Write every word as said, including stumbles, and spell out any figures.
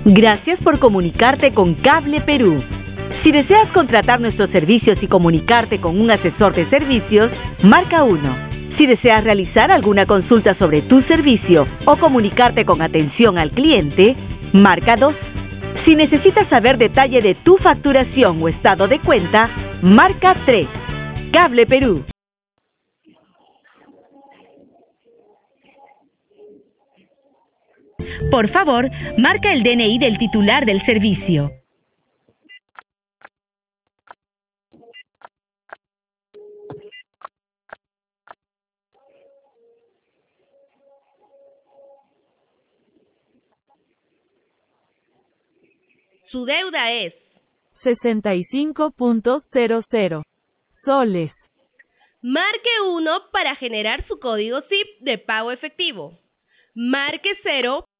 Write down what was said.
Gracias por comunicarte con Cable Perú. Si deseas contratar nuestros servicios y comunicarte con un asesor de servicios, marca uno. Si deseas realizar alguna consulta sobre tu servicio o comunicarte con atención al cliente, marca dos. Si necesitas saber detalle de tu facturación o estado de cuenta, marca tres. Cable Perú. Por favor, marca el D N I del titular del servicio. Su deuda es sesenta y cinco punto cero cero soles. Marque uno para generar su código S I P de pago efectivo. Marque cero